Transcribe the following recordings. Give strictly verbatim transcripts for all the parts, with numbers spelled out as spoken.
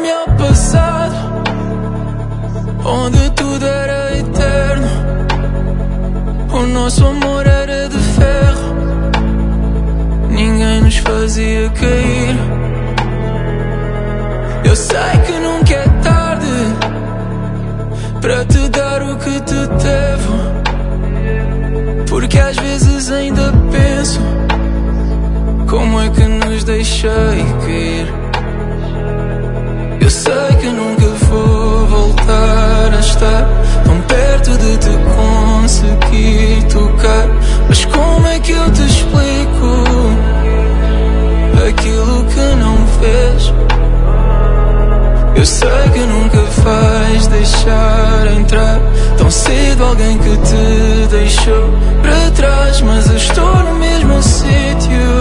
Leva-me ao passado, onde tudo era eterno. O nosso amor era de ferro, ninguém nos fazia cair. Eu sei que nunca é tarde para te dar o que te devo, porque às vezes ainda penso como é que nos deixei cair. Eu sei que nunca vou voltar a estar tão perto de te conseguir tocar, mas como é que eu te explico aquilo que não vês? Eu sei que nunca vais deixar entrar tão cedo alguém que te deixou para trás, mas eu estou no mesmo sítio.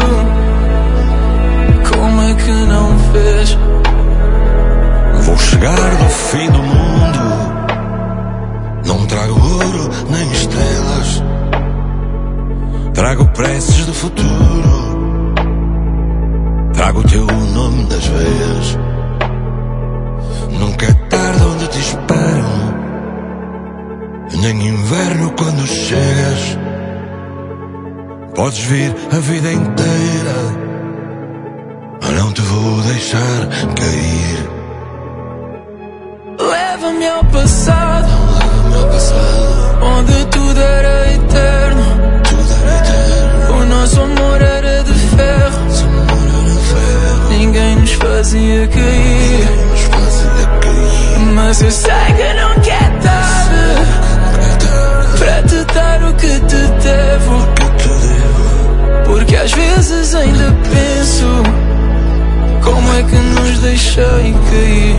Como é que não vês? Vou chegar do fim do mundo, não trago ouro nem estrelas, trago preces do futuro, trago o teu nome nas veias. Nunca é tarde onde te espero, nem inverno quando chegas. Podes vir a vida inteira, eu não te vou deixar cair. Leva-me ao passado, Leva-me ao passado, onde tudo era eterno. tudo era eterno. O nosso amor era de ferro, Nosso amor era ferro, ninguém nos fazia cair. ninguém nos fazia cair. Mas eu sei que nunca é tarde para te dar o que te devo, Que te devo, porque às vezes ainda penso como é que nos deixei cair.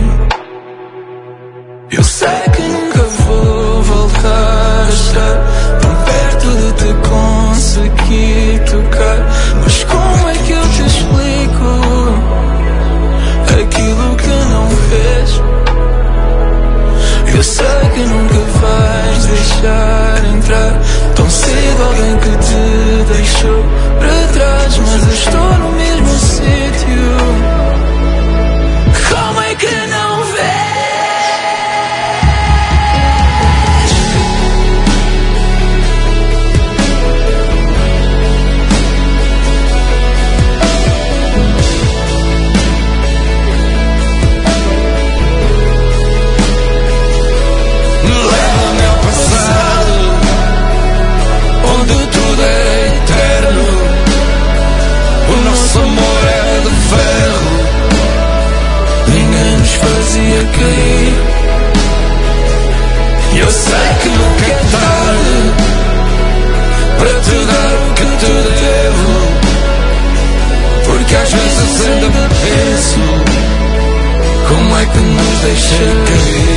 Eu sei que nunca vou voltar a estar tão perto de te conseguir tocar, mas como é que eu te explico aquilo que não vês? Eu sei que nunca vais deixar entrar tão cedo alguém que te deixou para trás, mas eu estou no mesmo sítio. Como é que não vês? leva-me ao passado, onde tudo era eterno. O nosso amor era de ferro, Ninguém nos fazia cair. eu sei que nunca é tarde para te dar o que te devo, porque às vezes ainda penso como é que nos deixei cair.